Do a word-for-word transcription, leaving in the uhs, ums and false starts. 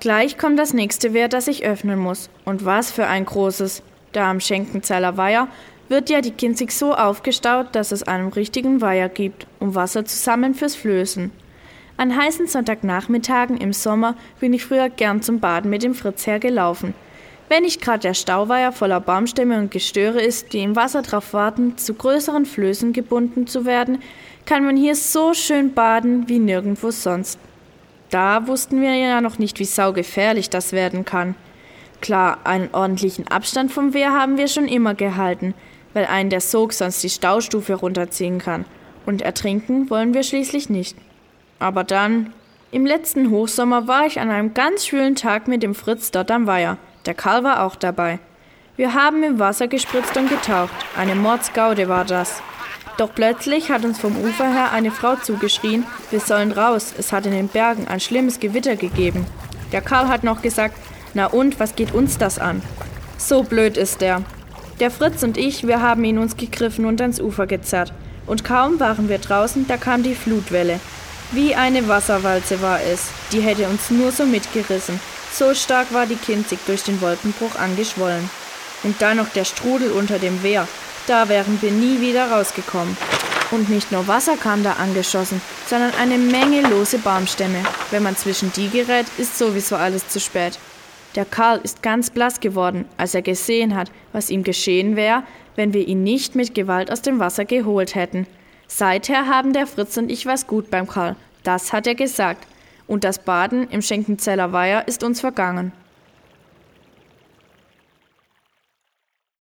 Gleich kommt das nächste Wehr, das ich öffnen muss. Und was für ein großes. Da am Schenkenzeiler Weiher wird ja die Kinzig so aufgestaut, dass es einen richtigen Weiher gibt und Wasser zusammen fürs Flößen. An heißen Sonntagnachmittagen im Sommer bin ich früher gern zum Baden mit dem Fritz hergelaufen. Wenn nicht gerade der Stauweiher voller Baumstämme und Gestöre ist, die im Wasser drauf warten, zu größeren Flößen gebunden zu werden, kann man hier so schön baden wie nirgendwo sonst. Da wussten wir ja noch nicht, wie saugefährlich das werden kann. Klar, einen ordentlichen Abstand vom Wehr haben wir schon immer gehalten, weil einen der Sog sonst die Staustufe runterziehen kann. Und ertrinken wollen wir schließlich nicht. Aber dann, im letzten Hochsommer war ich an einem ganz schwülen Tag mit dem Fritz dort am Weiher. Der Karl war auch dabei. Wir haben im Wasser gespritzt und getaucht. Eine Mordsgaude war das. Doch plötzlich hat uns vom Ufer her eine Frau zugeschrien, wir sollen raus, es hat in den Bergen ein schlimmes Gewitter gegeben. Der Karl hat noch gesagt, na und, was geht uns das an? So blöd ist der. Der Fritz und ich, wir haben ihn uns gegriffen und ans Ufer gezerrt. Und kaum waren wir draußen, da kam die Flutwelle. Wie eine Wasserwalze war es, die hätte uns nur so mitgerissen. So stark war die Kinzig durch den Wolkenbruch angeschwollen. Und dann noch der Strudel unter dem Wehr. Da wären wir nie wieder rausgekommen. Und nicht nur Wasser kam da angeschossen, sondern eine Menge lose Baumstämme. Wenn man zwischen die gerät, ist sowieso alles zu spät. Der Karl ist ganz blass geworden, als er gesehen hat, was ihm geschehen wäre, wenn wir ihn nicht mit Gewalt aus dem Wasser geholt hätten. Seither haben der Fritz und ich was gut beim Karl. Das hat er gesagt. Und das Baden im Schenkenzeiler Weiher ist uns vergangen.